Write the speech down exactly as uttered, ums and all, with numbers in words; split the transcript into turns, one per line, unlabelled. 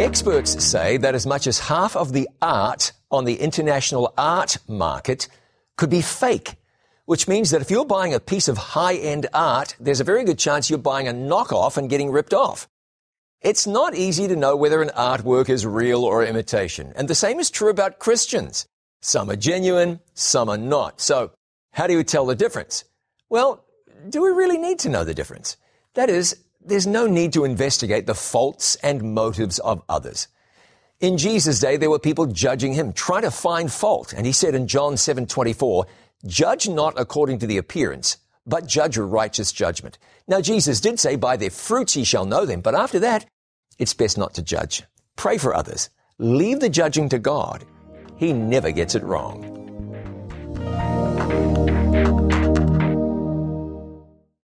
Experts say that as much as half of the art on the international art market could be fake, which means that if you're buying a piece of high-end art, there's a very good chance you're buying a knockoff and getting ripped off. It's not easy to know whether an artwork is real or imitation, and the same is true about Christians. Some are genuine, some are not. So, how do you tell the difference? Well, do we really need to know the difference? That is, there's no need to investigate the faults and motives of others. In Jesus' day, there were people judging him, trying to find fault, and he said in John seven twenty-four, "Judge not according to the appearance, but judge a righteous judgment." Now, Jesus did say, "By their fruits ye shall know them," but after that, it's best not to judge. Pray for others. Leave the judging to God. He never gets it wrong.